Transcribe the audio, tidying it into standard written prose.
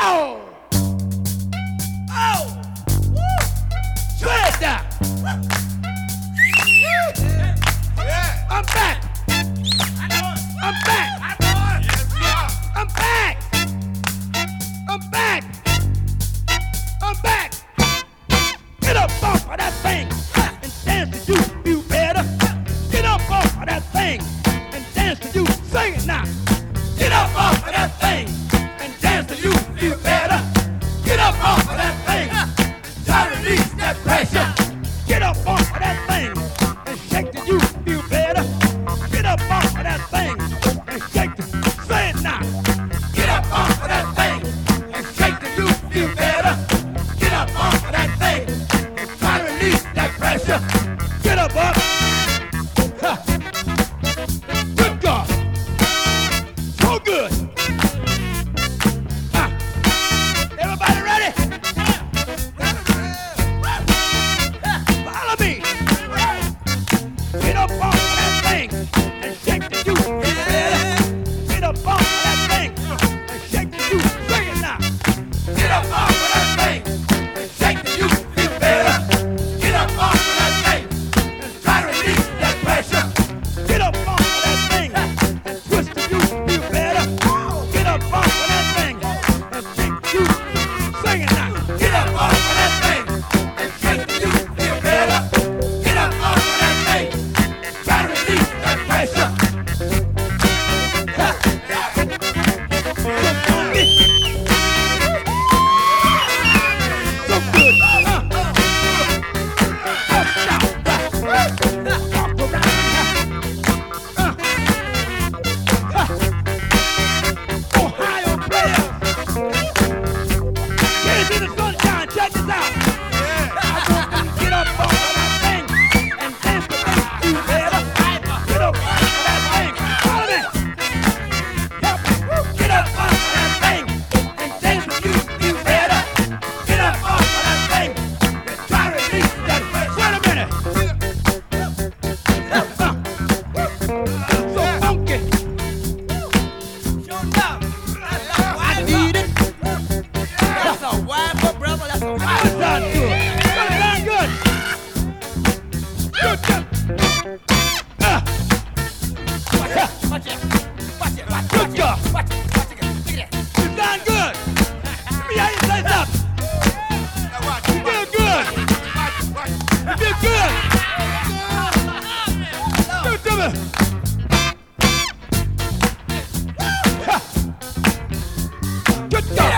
Oh! Oh! Woo! Sweat down! Yeah. I'm back! I'm back! I'm back! I'm back! I'm back! Get up off of that thing and dance to you better. Get up off of that thing and dance to you. Sing it now. Get up off of that thing and dance to you better. Get up off of that thing. Try to release that pressure. Get up off of that thing and shake till you feel better. Get up off of that thing and shake till. Say it now. Get up off of that thing and shake till you feel better. Get up off of that thing and try to release that pressure. Get up up. Ha. Good God. So good. Ha. Everybody ready? Follow me. Get up off of that thing and shake till you feel better. Get up off of that thing and shake till you. Sing it now. Get up off of that thing and shake till you feel better. Get up off of that thing and try to release that pressure. Get up off of that thing and twist till you feel better. Get up off of that thing and shake till you. Sing it now. Get up off of that thing and shake till you feel better. Get up off of that thing and try to release that pressure. Ha. So good. Ohio players. Get into the sunshine. Check this out. Get up off of that thing and dance to you better. Get up off of that thing. Follow me. Get up off of that thing and dance to you better. Get up off of that thing and try to release that. Wait a minute. So funky. I need it. That's a wild brother. That's a That sound good. That sound good. Good job. Watch it. Watch it. Watch it. Good job. Watch it. Watch it. Look at that. You sound good. Let me hear you say something. You feel good. You feel good. Do it to me. Ha. Good job.